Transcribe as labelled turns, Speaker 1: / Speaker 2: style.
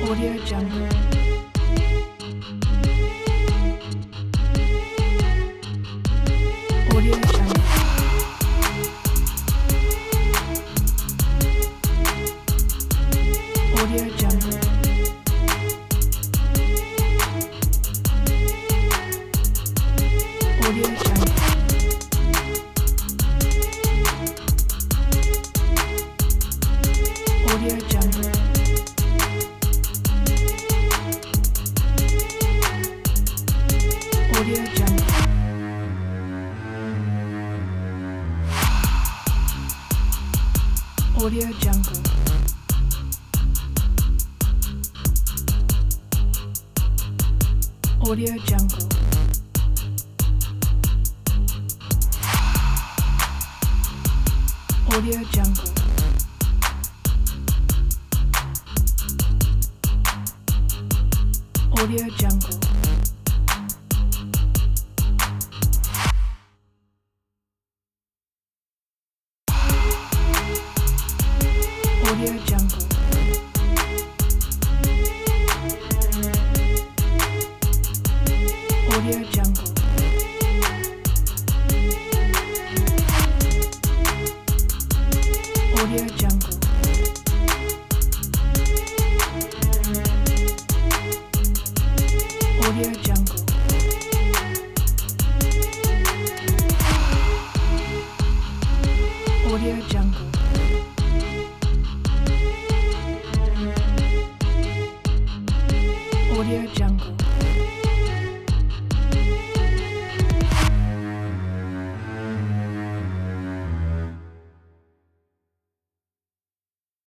Speaker 1: Audio Jungle. Audio Jungle. Audio Jungle. Audio Jungle. Audio Jungle. Audio Jungle. Audio Jungle. Audio Jungle. Audio Jungle. Audio Jungle. Audio Jungle. Audio Jungle. Audio Jungle. Audio Jungle. Audio Jungle.